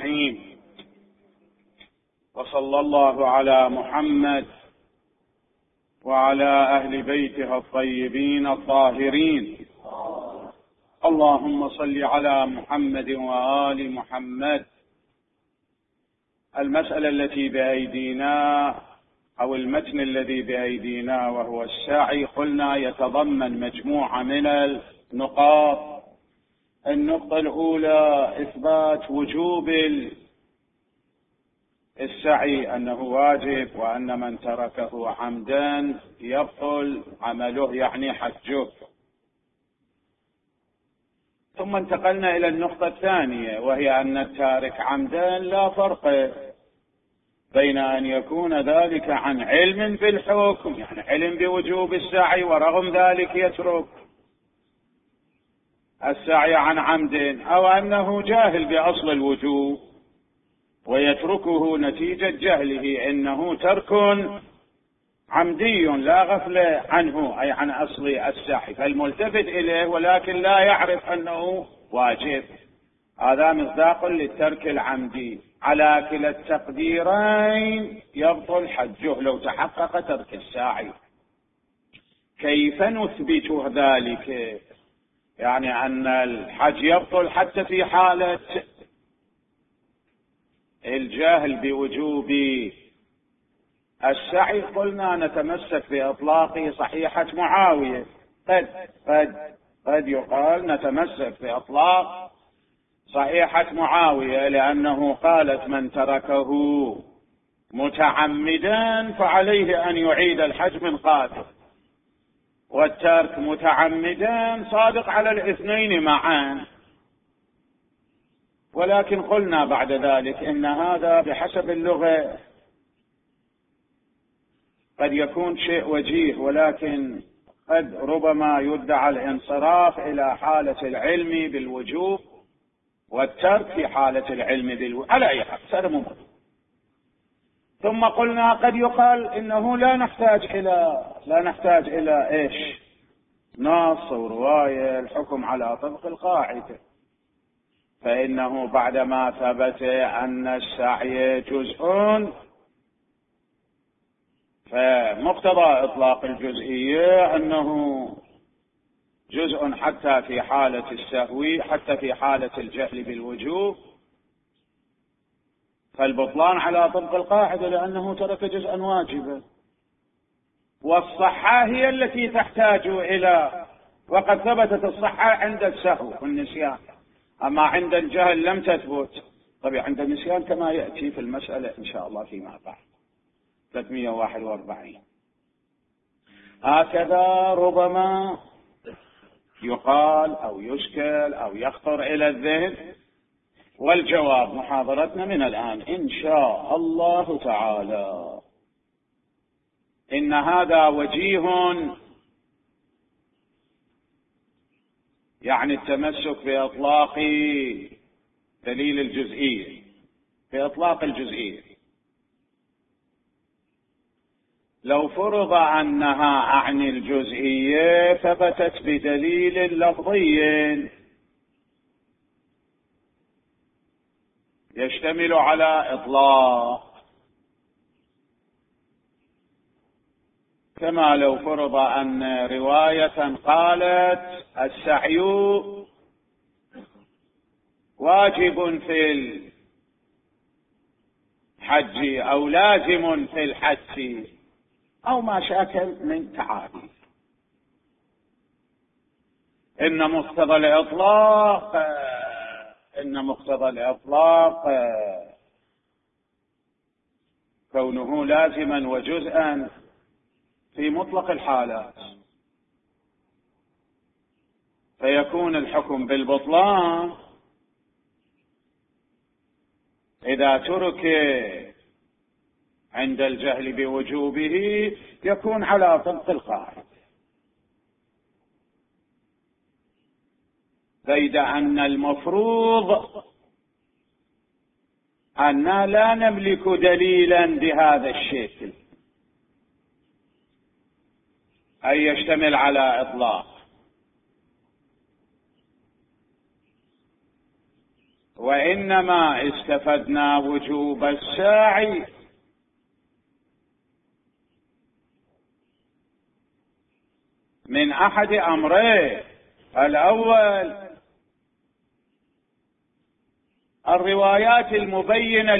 الرحيم. وصلى الله على محمد وعلى أهل بيته الطيبين الطاهرين. اللهم صل على محمد وآل محمد. المسألة التي بأيدينا أو المتن الذي بأيدينا وهو السعي، قلنا يتضمن مجموعة من النقاط. النقطة الأولى إثبات وجوب السعي، أنه واجب، وأن من تركه عمدا يبطل عمله، يعني حجه. ثم انتقلنا إلى النقطة الثانية، وهي أن التارك عمدا لا فرق بين أن يكون ذلك عن علم بالحكم، يعني علم بوجوب السعي ورغم ذلك يترك السعي عن عمد، أو أنه جاهل بأصل الوجوب ويتركه نتيجة جهله، إنه ترك عمدي لا غفل عنه، أي عن أصل السعي، فالملتفت إليه ولكن لا يعرف أنه واجب. هذا مصداق للترك العمدي. على كلا التقديرين يبطل حجه لو تحقق ترك السعي. كيف نثبت ذلك؟ يعني أن الحج يبطل حتى في حالة الجاهل بوجوب السعي. قلنا نتمسك بإطلاق صحيحة معاوية. قد يقال نتمسك بإطلاق صحيحة معاوية، لأنه قالت من تركه متعمدا فعليه أن يعيد الحج من قاتل، والترك متعمدا صادق على الاثنين معا. ولكن قلنا بعد ذلك إن هذا بحسب اللغة قد يكون شيء وجيه، ولكن قد ربما يدعى الانصراف إلى حالة العلم بالوجوب والترك في حالة العلم بالوجوب. على أي حال هذا ممكن. ثم قلنا قد يقال إنه لا نحتاج إلى إيش؟ نص ورواية الحكم على طبق القاعدة، فإنه بعدما ثبت أن السعي جزء، فمقتضى إطلاق الجزئية أنه جزء حتى في حالة السهو، حتى في حالة الجهل بالوجوب، فالبطلان على طبق القاعدة لأنه ترك جزءا واجبا. والصحة هي التي تحتاج إلى، وقد ثبتت الصحة عند السهو والنسيان، أما عند الجهل لم تثبت. طبعا عند النسيان كما يأتي في المسألة إن شاء الله فيما بعد 341. هكذا ربما يقال أو يشكل أو يخطر إلى الذهن. والجواب محاضرتنا من الآن إن شاء الله تعالى إن هذا وجيه، يعني التمسك بإطلاق دليل الجزئية، بإطلاق الجزئية. لو فرض أنها عن الجزئية ثبتت بدليل لفظي يشتمل على إطلاق، كما لو فرض أن رواية قالت السعي واجب في الحج أو لازم في الحج أو ما شاكل من تعاريف. إن مقتضى الإطلاق كونه لازما وجزءا في مطلق الحالات، فيكون الحكم بالبطلان إذا ترك عند الجهل بوجوبه يكون على طبق القاعدة، بيد أن المفروض أننا لا نملك دليلا بهذا الشكل، أي يشتمل على إطلاق. وإنما استفدنا وجوب السعي من أحد أمرين: الأول الروايات المبينة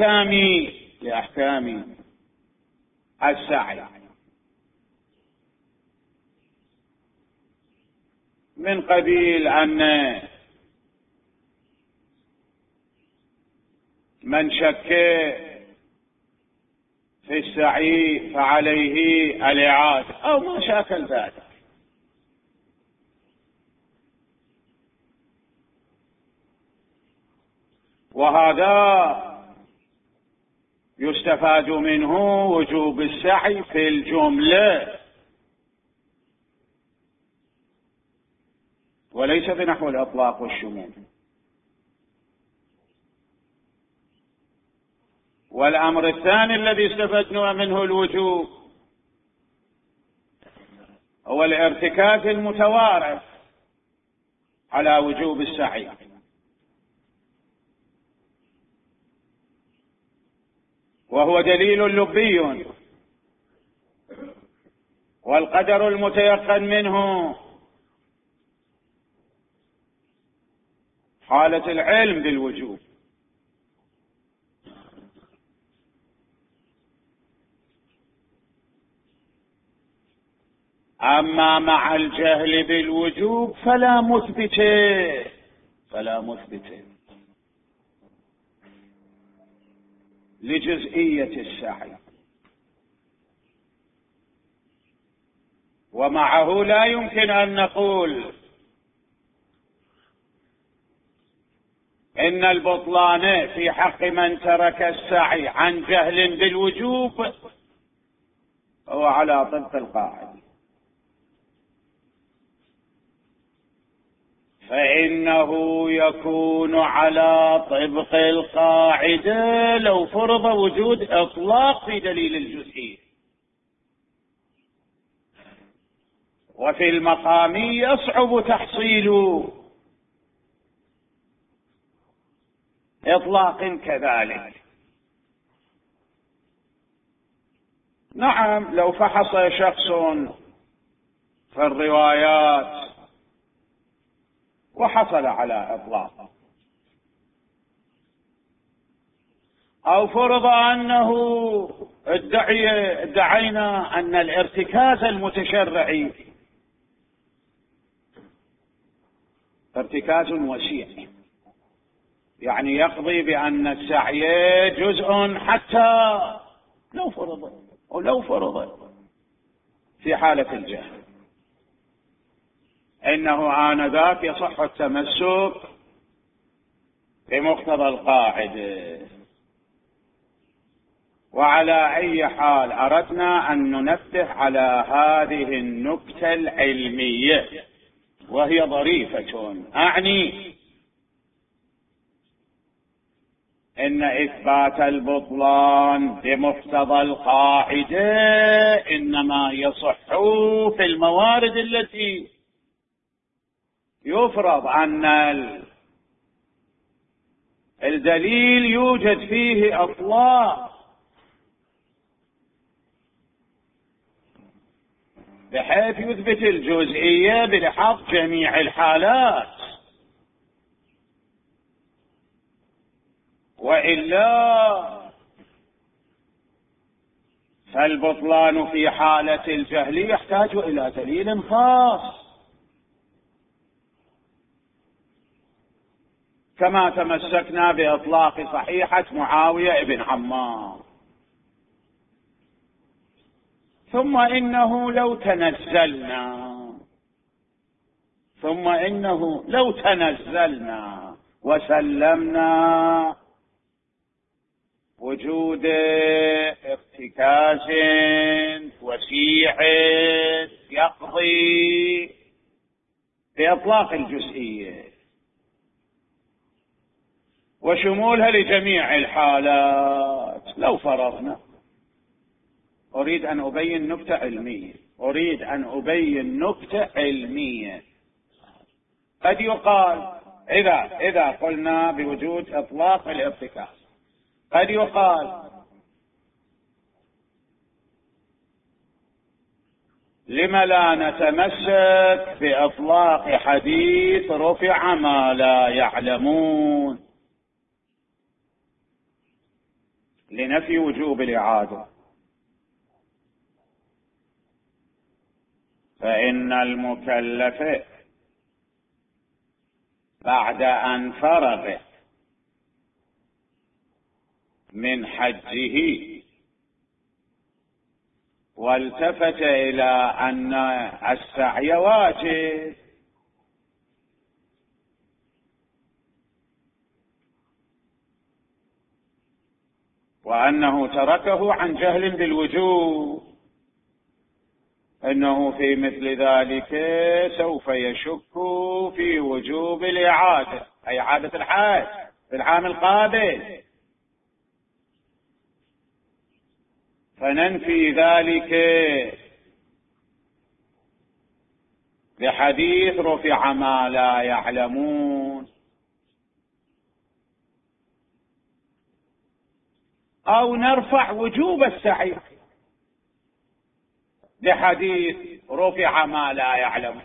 لأحكام السعي، من قبيل أن من شك في السعي فعليه الإعادة أو ما شاكل ذلك. وهذا يستفاد منه وجوب السعي في الجملة وليس بنحو الإطلاق والشمول. والأمر الثاني الذي استفدنا منه الوجوب هو الارتكاز المتوارث على وجوب السعي، وهو دليل لبي، والقدر المتيقن منه حالة العلم بالوجوب. أما مع الجهل بالوجوب فلا مثبت لجزئية السعي، ومعه لا يمكن أن نقول إن البطلان في حق من ترك السعي عن جهل بالوجوب هو على طبق القاعدة، فإنه يكون على طبق القاعدة لو فرض وجود إطلاق في دليل الجزئية، وفي المقام يصعب تحصيل إطلاق كذلك. نعم، لو فحص شخص في الروايات وحصل على إطلاق، أو فرض أنه ادعينا أن الارتكاز المتشرعي ارتكاز وسيع، يعني يقضي بأن السعي جزء حتى لو فرض في حالة الجهل، إنه آنذاك يصح التمسك بمقتضى القاعدة. وعلى أي حال أردنا أن ننبه على هذه النكتة العلمية وهي ظريفة، أعني إن إثبات البطلان بمقتضى القاعدة إنما يصح في الموارد التي يفرض أن الدليل يوجد فيه إطلاق بحيث يثبت الجزئية بلحاظ جميع الحالات، وإلا فالبطلان في حالة الجهل يحتاج إلى دليل خاص، كما تمسكنا بإطلاق صحيحة معاوية بن عمار. ثم إنه لو تنزلنا وسلمنا وجود ارتكاز وسيع يقضي بإطلاق الجزئية وشمولها لجميع الحالات، لو فرضنا، أريد أن أبين نكتة علمية. قد يقال إذا قلنا بوجود إطلاق الارتكاز. قد يقال لم لا نتمسك بإطلاق حديث رفع ما لا يعلمون لنفي وجوب الإعادة؟ فإن المكلف بعد أن فرغ من حجه والتفت إلى أن السعي واجب وأنه تركه عن جهل بالوجوب، إنه في مثل ذلك سوف يشك في وجوب الإعادة، أي إعادة الحج في العام القابل، فننفي ذلك بحديث رفع ما لا يعلمون، أو نرفع وجوب السعي بحديث رفع ما لا يعلمون.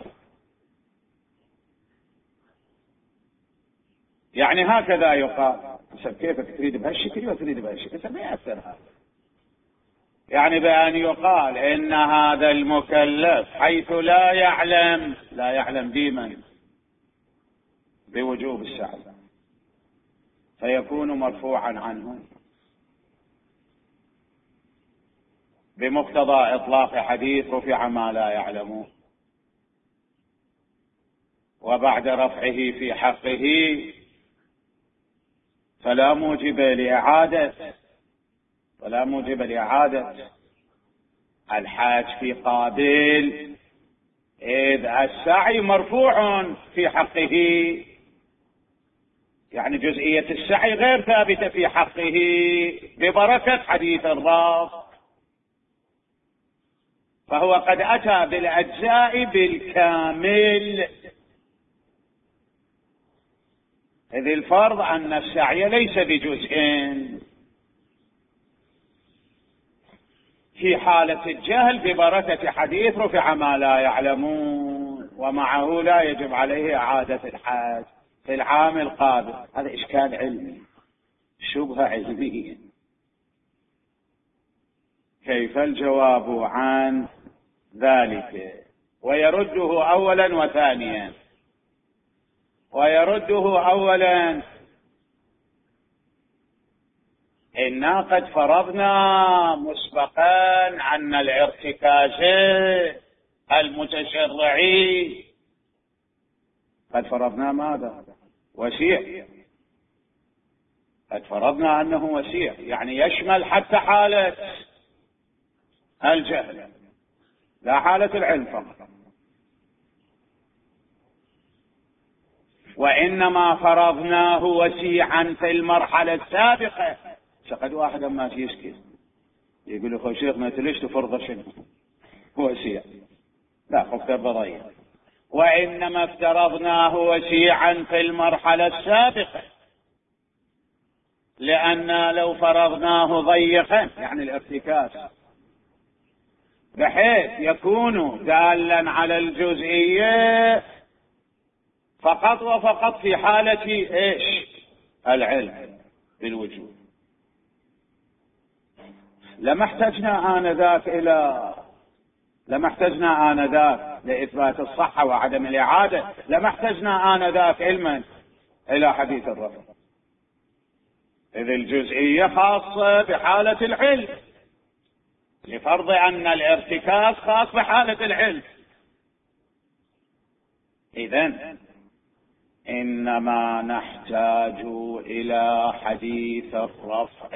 يعني هكذا يقال. كيف تريد بهالشكل وتريد بهالشكل؟ ما يأثر هذا. يعني بأن يقال إن هذا المكلف حيث لا يعلم بمن بوجوب السعي فيكون مرفوعا عنه بمقتضى إطلاق حديث رفع ما لا يعلمون، وبعد رفعه في حقه فلا موجب لإعادة الحاج في قابل، إذ السعي مرفوع في حقه، يعني جزئية السعي غير ثابتة في حقه ببركة حديث الرفع، فهو قد أتى بالأجزاء بالكامل، إذ الفرض أن السعي ليس بجزء في حالة الجهل ببركة حديث رفع ما لا يعلمون، ومعه لا يجب عليه إعادة الحج في العام القابل. هذا إشكال علمي، شبهة علمية. كيف الجواب عن ذلك؟ ويرده أولا وثانيا. ويرده أولا: إنا قد فرضنا مسبقا أن الارتكاز المتشرعي، قد فرضنا ماذا؟ وسيع. قد فرضنا أنه وسيع، يعني يشمل حتى حالة الجهل لا حالة العلم فقط. وإنما فرضناه وسيعا في المرحلة السابقة. شقد واحد ما يسكت يقول له: شيخ ما ليش تفرض شنو وسيع؟ لا، خفت بضيع. وإنما افترضناه وسيعا في المرحلة السابقة، لأن لو فرضناه ضيقا يعني الارتكاز بحيث يكون دالا على الجزئية فقط وفقط في حالة ايش؟ العلم بالوجود، لما احتجنا آنذاك لإثبات الصحة وعدم الإعادة، لما احتجنا آنذاك علما إلى حديث الرفع، إذ الجزئية خاصة بحالة العلم، لفرض أن الارتكاز خاص بحالة العلم. إذن إنما نحتاج إلى حديث الرفع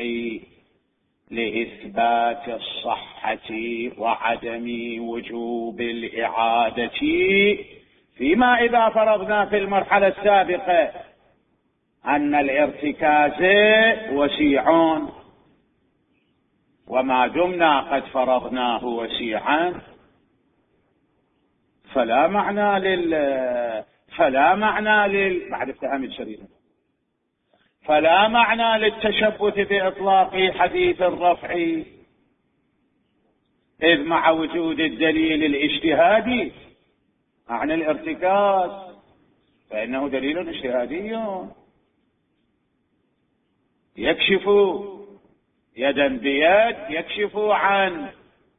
لإثبات الصحة وعدم وجوب الإعادة، فيما إذا فرضنا في المرحلة السابقة أن الارتكاز وسيع، وما دمنا قد فرضناه وسيعا فلا معنى فلا معنى بعد افتهام الشريعة، فلا معنى للتشبث بإطلاق حديث الرفع، إذ مع وجود الدليل الاجتهادي عن الارتكاز فإنه دليل اجتهادي يكشف يدا بيد، يكشف عن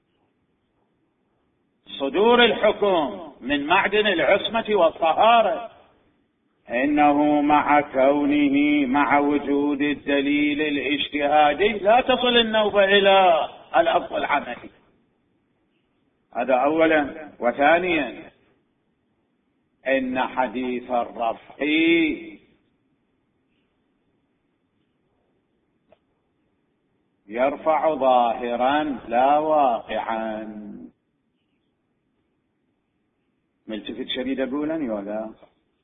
صدور الحكم من معدن العصمة والطهارة، إنه مع كونه مع وجود الدليل الاجتهادي لا تصل النوبة إلى الأصل العملي. هذا أولا. وثانيا إن حديث الرفع يرفع ظاهرا لا واقعا. ملتفت شديد أقولني ولا؟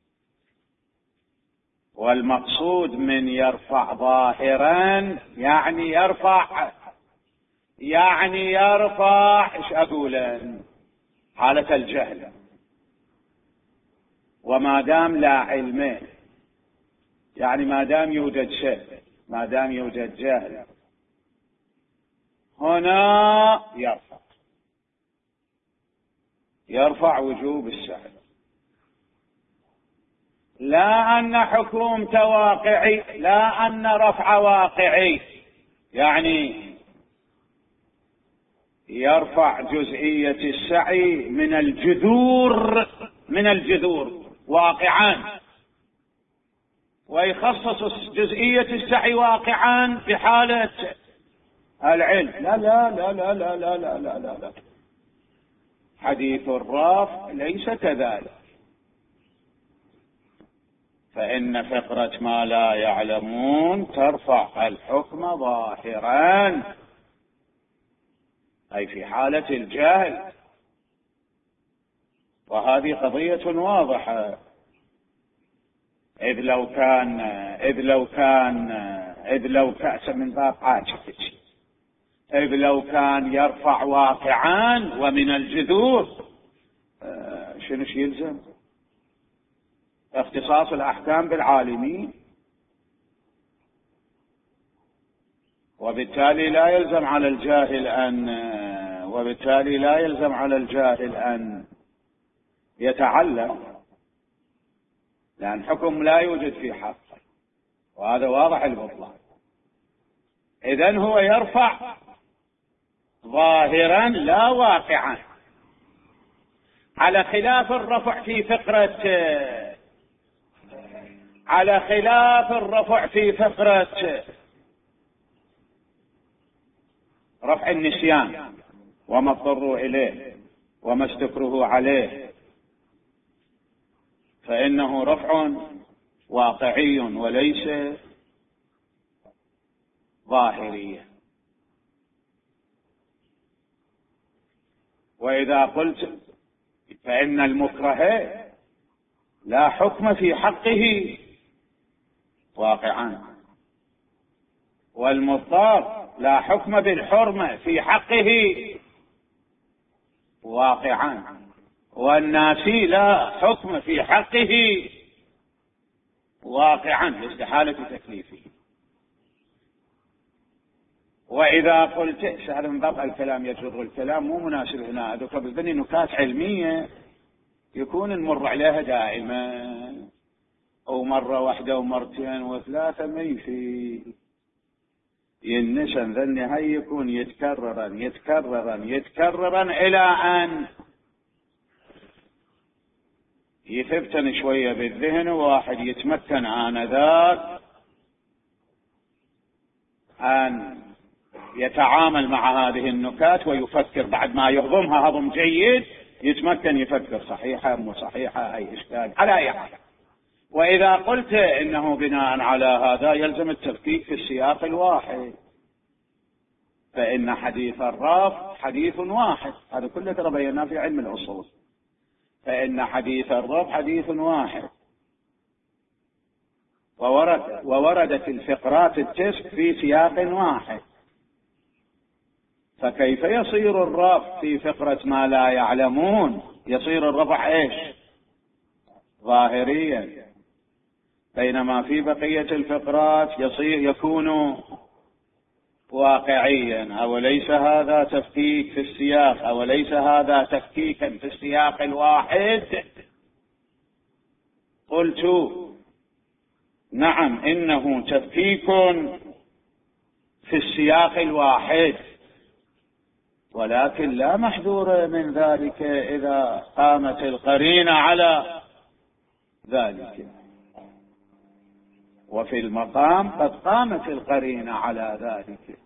والمقصود من يرفع ظاهرا يعني يرفع ايش أقولا؟ حالة الجهل. وما دام لا علم، يعني ما دام يوجد شيء، ما دام يوجد جهل، هنا يرفع وجوب السهل. لا أن حكومة واقعي، لا أن رفع واقعي، يعني يرفع جزئية السعي من الجذور واقعا، ويخصص جزئية السعي واقعا في حالة العلم. لا لا لا لا لا لا لا لا لا لا. حديث الرفع ليس كذلك، فإن فقرة ما لا يعلمون ترفع الحكم ظاهرا، أي في حالة الجهل. وهذه قضية واضحة، إذ لو كان من باب عاجبك، إذ لو كان يرفع واقعا ومن الجذور، شنو يلزم؟ اختصاص الأحكام بالعالمين، وبالتالي لا يلزم على الجاهل أن يتعلم، لأن حكم لا يوجد في حقه، وهذا واضح البطلان. إذن هو يرفع ظاهرا لا واقعا، على خلاف الرفع في فقرة رفع النسيان وما اضطروا إليه وما استكره عليه، فإنه رفع واقعي وليس ظاهري. وإذا قلت فإن المكره لا حكم في حقه واقعا، والمضطر لا حكم بالحرمة في حقه واقعا، والناسي لا حكم في حقه واقعا لاستحالة تكليفه. وإذا قلت سهل من ضبط الكلام يجر الكلام مو مناسب هنا، هذا بدني نكات علمية يكون نمر عليها دائما، أو مرة واحدة ومرتين وثلاثة ما يفيد، ينسن ذني هاي يكون يتكررا إلى أن يثبتن شوية بالذهن، وواحد يتمكن آنذاك أن يتعامل مع هذه النكات ويفكر بعد ما يهضمها هضم جيد، يتمكن يفكر صحيحة مو صحيحة، أي إشكال على أي حال. وإذا قلت إنه بناء على هذا يلزم التفكيك في السياق الواحد، فإن حديث الرفع حديث واحد، هذا كله ترى بيناه في علم الأصول، فإن حديث الرفع حديث واحد، ووردت الفقرات التسع في سياق واحد، فكيف يصير الرفع في فقرة ما لا يعلمون يصير الرفع ايش؟ ظاهريا، بينما في بقية الفقرات يكون واقعيا. أوليس هذا تفكيك في السياق؟ أوليس هذا تفكيكا في السياق الواحد؟ قلت نعم، إنه تفكيك في السياق الواحد، ولكن لا محذور من ذلك إذا قامت القرينة على ذلك. وفي المقام قد قامت القرينة على ذلك،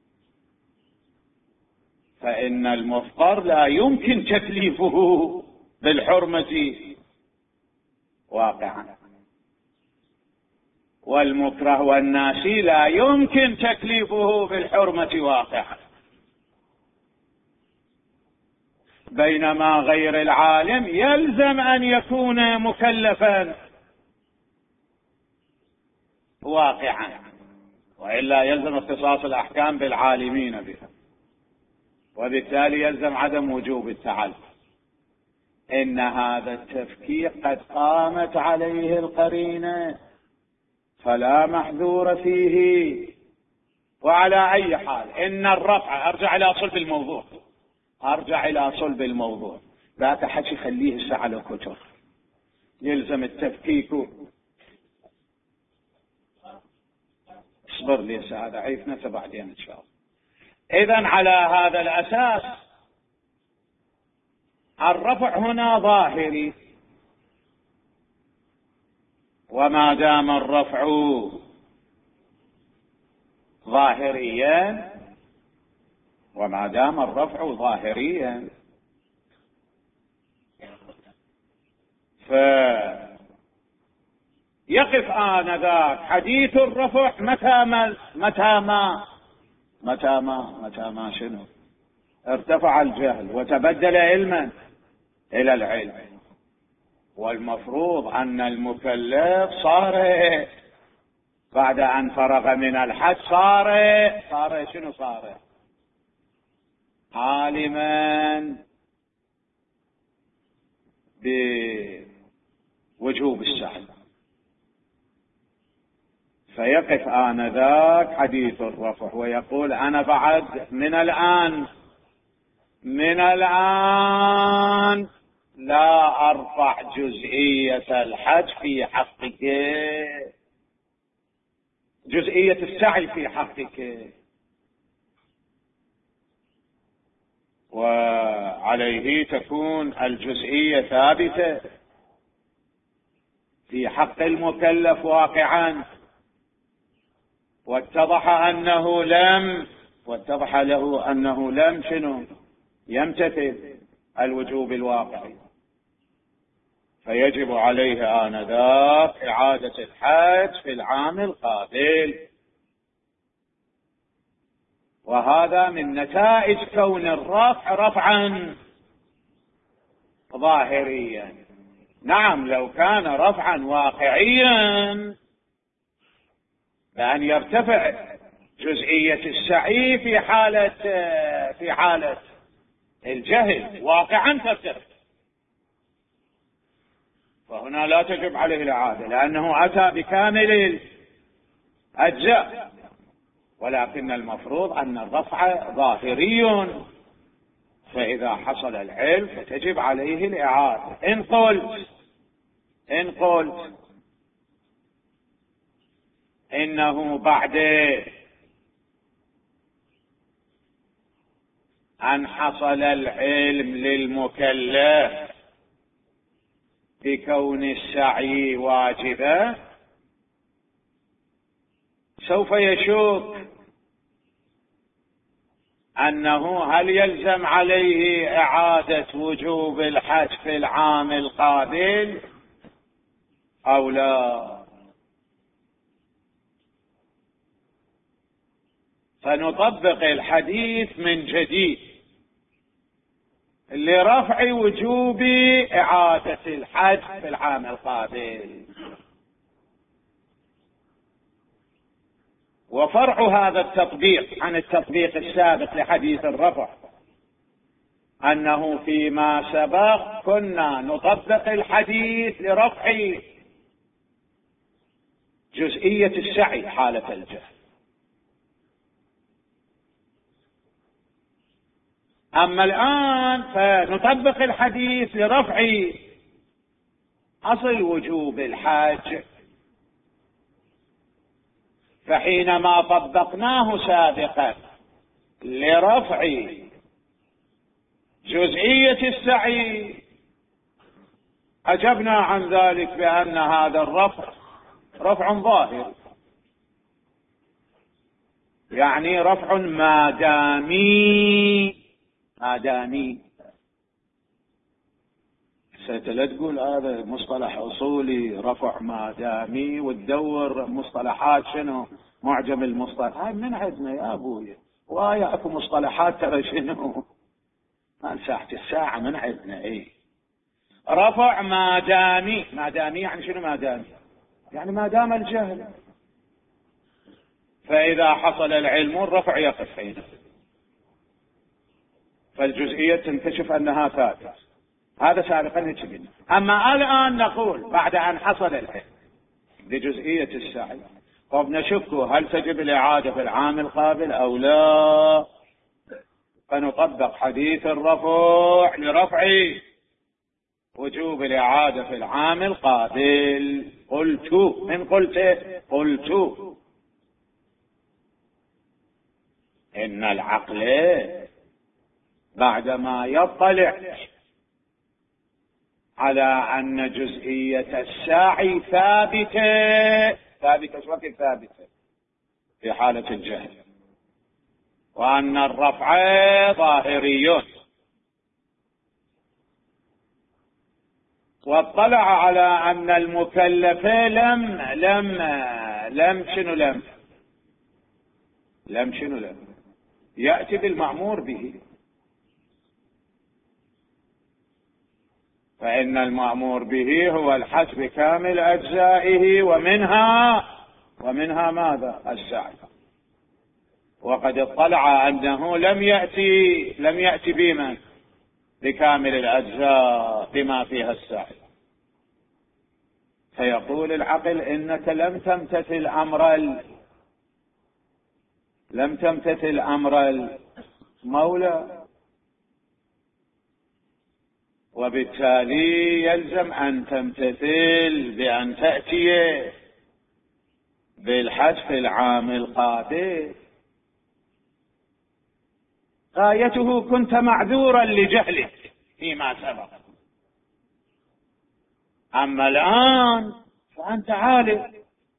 فإن المفطر لا يمكن تكليفه بالحرمة واقعا، والمكره والناسي لا يمكن تكليفه بالحرمة واقعا، بينما غير العالم يلزم أن يكون مكلفا واقعا، وإلا يلزم اختصاص الأحكام بالعالمين بها، وبالتالي يلزم عدم وجوب التعلم. إن هذا التفكير قد قامت عليه القرينة فلا محذور فيه. وعلى أي حال إن الرفع، أرجع إلى صلب الموضوع، لا تحكي خليه هسه على كتر، يلزم التفكيك. اصبر لي هذا عيفنا بعدين إن شاء الله. إذن على هذا الأساس الرفع هنا ظاهري، وما دام الرفع ظاهريا فيقف آنذاك حديث الرفع متى ما شنو ارتفع الجهل وتبدل علما إلى العلم. والمفروض أن المكلف صار بعد أن فرغ من الحج صار عالما بوجوب السعي، فيقف آنذاك حديث الرفع ويقول أنا بعد من الآن لا أرفع جزئية الحج في حقك، جزئية السعي في حقك، وعليه تكون الجزئية ثابتة في حق المكلف واقعا. واتضح له أنه لم يمتثل الوجوب الواقعي، فيجب عليه آنذاك إعادة الحج في العام القابل. وهذا من نتائج كون الرفع رفعا ظاهريا. نعم، لو كان رفعا واقعيا بأن يرتفع جزئية السعي في حالة الجهل واقعا ترتفع، فهنا لا تجب عليه الإعادة لأنه أتى بكامل الأجزاء. ولكن المفروض أن الرفع ظاهري، فإذا حصل العلم فتجب عليه الإعادة. إن قلت إنه بعد أن حصل العلم للمكلف بكون السعي واجبا سوف يشك أنه هل يلزم عليه إعادة وجوب الحج في العام القابل أو لا. فنطبق الحديث من جديد لرفع وجوب إعادة الحج في العام القابل. وفرع هذا التطبيق عن التطبيق السابق لحديث الرفع أنه فيما سبق كنا نطبق الحديث لرفع جزئية السعي حالة الجهل. أما الآن فنطبق الحديث لرفع أصل وجوب الحج. فحينما طبقناه سابقا لرفع جزئية السعي أجبنا عن ذلك بأن هذا الرفع رفع ظاهر، يعني رفع مادامي. لا تقول هذا مصطلح أصولي رفع مادامي وتدور مصطلحات شنو معجم المصطلح. هاي من عندنا يا أبوي، وهاي أكو مصطلحات ترى شنو ما ساعة الساعة من عندنا. إيه رفع مادامي يعني شنو مادامي؟ يعني ما دام الجهل، فإذا حصل العلم الرفع يقف حينئذ، فالجزئية تنكشف أنها ثابتة. هذا سابقا نتبين. أما الآن نقول بعد أن حصل العلم بجزئية السعي، طب نشك هل تجب الإعادة في العام القابل أو لا، فنطبق حديث الرفع لرفع وجوب الإعادة في العام القابل. قلت إن العقل بعدما يطلع على أن جزئية الساعي ثابتة في حالة الجهل، وأن الرفع ظاهري، واطلع على أن المكلف لم يأتي بالمأمور به، فإن المأمور به هو الحج بكامل أجزائه، ومنها ماذا؟ السعي. وقد اطلع أنه لم يأتي بمن بكامل الأجزاء بما فيها السعي، فيقول العقل إنك لم تمتثل أمر المولى، وبالتالي يلزم أن تمتثل بأن تأتي بالحج في العام القابل. غايته كنت معذورا لجهلك فيما سبق، أما الآن فأنت عالم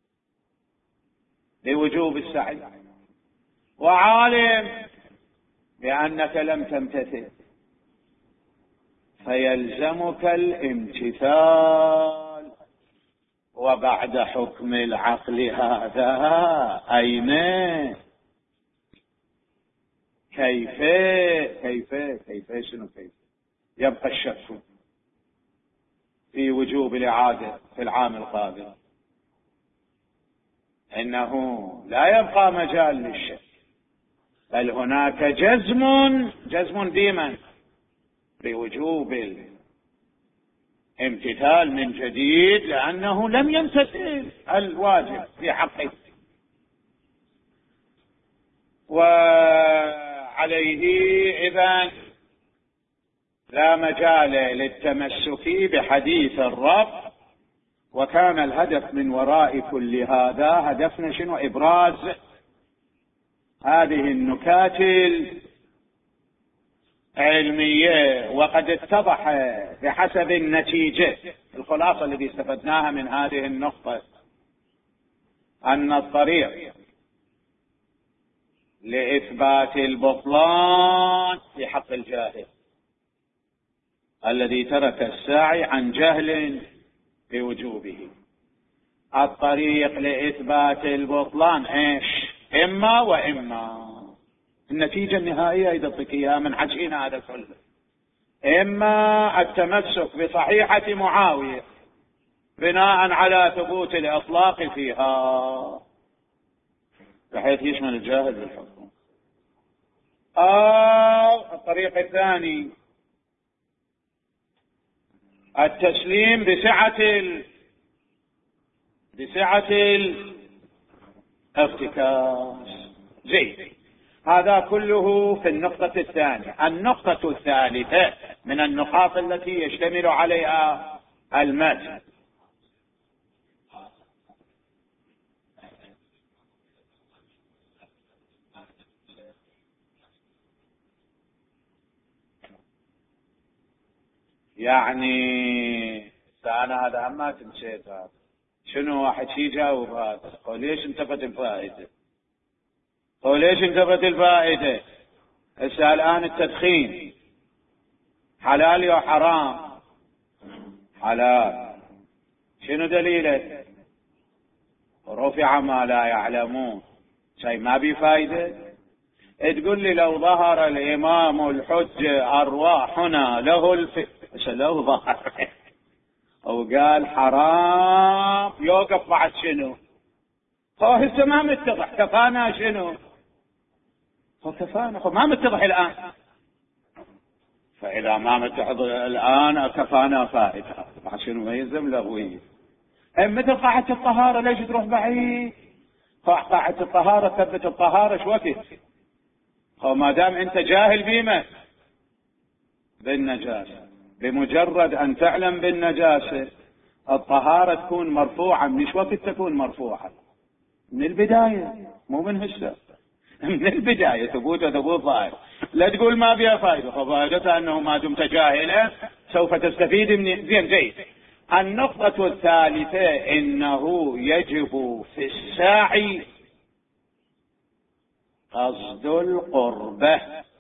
بوجوب السعي وعالم بأنك لم تمتثل، فيلزمك الامتثال. وبعد حكم العقل هذا أين كيف يبقى الشك في وجوب الإعادة في العام القابل؟ إنه لا يبقى مجال للشك، بل هناك جزم بمن؟ بوجوب الامتثال من جديد، لأنه لم يمتثل الواجب في حقه. وعليه إذن لا مجال للتمسك بحديث الرب. وكان الهدف من وراء كل هذا هدفنا شنو؟ إبراز هذه النكات العلمية. وقد اتضح بحسب النتيجة الخلاصة التي استفدناها من هذه النقطة أن الطريق لإثبات البطلان في حق الجاهل الذي ترك السعي عن جهل بوجوبه، الطريق لإثبات البطلان إيش؟ إما وإما. النتيجة النهائية إذا تقيها من حكينا هذا كله، إما التمسك بصحيحة معاوية بناء على ثبوت الإطلاق فيها بحيث يشمل الجاهل بالحكم، أو الطريق الثاني التسليم بسعة الارتكاز. زين، هذا كله في النقطة الثانية. النقطة الثالثة من النقاط التي يشتمل عليها المتن: يعني أنا هذا ما تنسيت هذا، شنو واحد شي يجاوب هذا؟ قول ليش انتفت الفائدة؟ قول ليش انتفت الفائدة؟ هسه الآن التدخين حلال يا حرام؟ حلال. شنو دليلك؟ رفع ما لا يعلمون. شيء ما بي فائدة. تقول لي لو ظهر الإمام الحجة أرواحنا له لو ظهر أو قال حرام يوقف بعد شنو؟ هو هسه ما متضح. كفانا شنو؟ هو كفانا، ما متضح الآن. فإذا ما متضح الآن كفانا فائدة، بعد شنو ما يلزم لغوي. مثل قاعدة الطهارة، ليش تروح بعيد؟ قاعدة الطهارة ثبت الطهارة شو وقت؟ ما دام انت جاهل بما بالنجاسة، بمجرد ان تعلم بالنجاسة الطهارة تكون مرفوعة. مش وقت تكون مرفوعة؟ من البداية، مو من هسه. من البداية ثبوت ظاهر. لا تقول ما بها فائدة، فائدتها انه ما دمت جاهلا سوف تستفيد من زين. النقطة الثالثة: انه يجب في الساعي قصد القربة.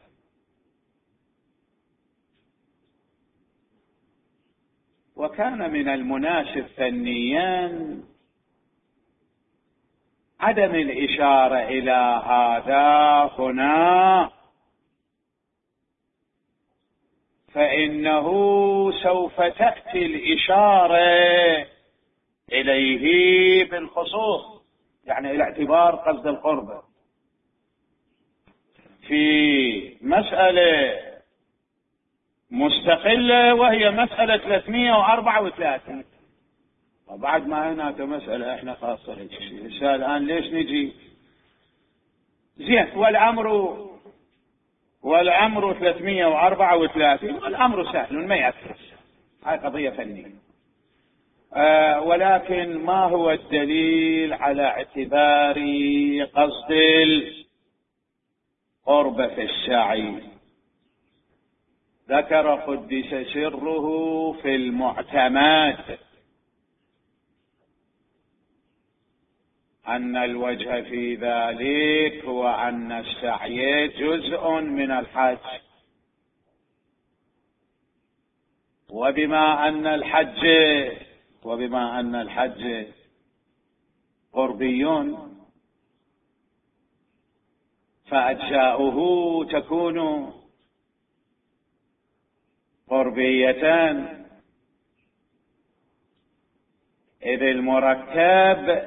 وكان من المناسب فنيا عدم الإشارة إلى هذا هنا، فإنه سوف تأتي الإشارة إليه بالخصوص، يعني إلى اعتبار قصد القربة في مسألة مستقلة، وهي مسألة 334. وبعد ما هناك مسألة احنا خاصة هيك شيء. الآن ليش نجي؟ زين، والأمر 334 والأمر سهل ما يأثر، هاي قضية فنية. ولكن ما هو الدليل على اعتبار قصد القربة في السعي؟ ذكر قدس سره في المعتمد أن الوجه في ذلك هو أن السعي جزء من الحج، وبما أن الحج قربي فأجزاؤه تكون قربية، إذ المركب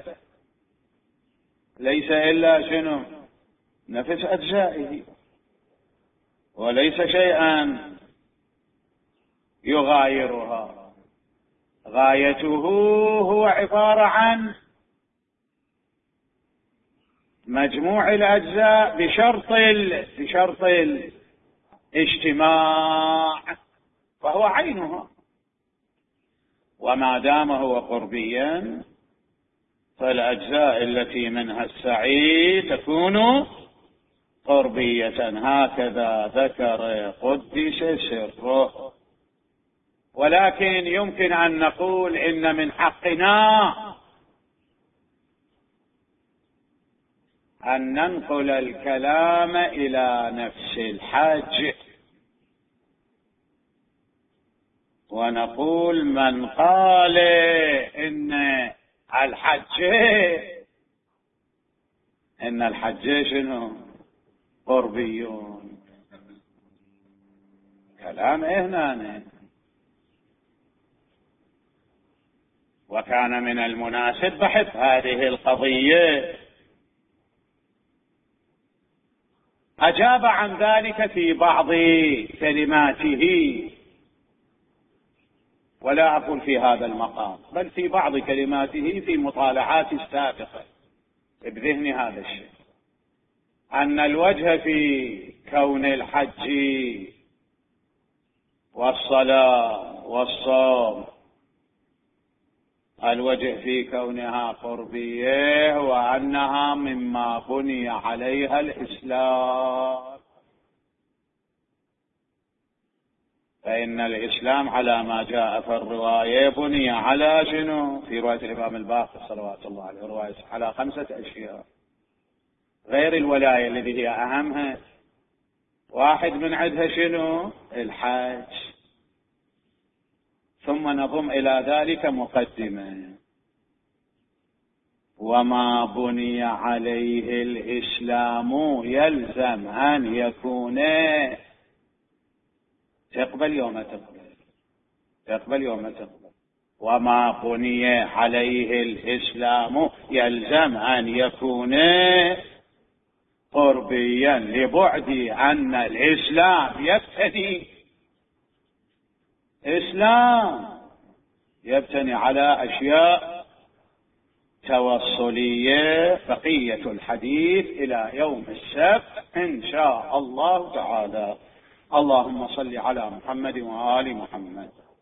ليس إلا شنو؟ نفس أجزائه، وليس شيئا يغايرها. غايته هو عبارة عن مجموع الأجزاء بشرط الاجتماع، فهو عينها. وما دام هو قربيا فالأجزاء التي منها السعي تكون قربية. هكذا ذكر قدس سره. ولكن يمكن أن نقول إن من حقنا أن ننقل الكلام إلى نفس الحج، ونقول من قال إن الحج شنو؟ قربيون. كلام هنا. وكان من المناسب بحث هذه القضية. أجاب عن ذلك في بعض كلماته، ولا أقول في هذا المقام، بل في بعض كلماته في مطالعاتي السابقة بذهني هذا الشيء، أن الوجه في كون الحج والصلاة والصوم، الوجه في كونها قربية، وأنها مما بني عليها الإسلام، فإن الإسلام على ما جاء في الرواية بني على شنو؟ في رواية الإمام الباقر صلوات الله عليه رواية على 5 أشياء غير الولاية الذي هي أهمها، واحد من عدها شنو؟ الحج. ثم نضم إلى ذلك مقدمة: وما بني عليه الإسلام يلزم أن يكون، تقبل يوم تقبل يوم تقبل، وما بني عليه الإسلام يلزم أن يكون قربيا لبعد أن الإسلام يبتني على أشياء توصلية. بقية الحديث إلى يوم السبت إن شاء الله تعالى. اللهم صل على محمد وآل محمد.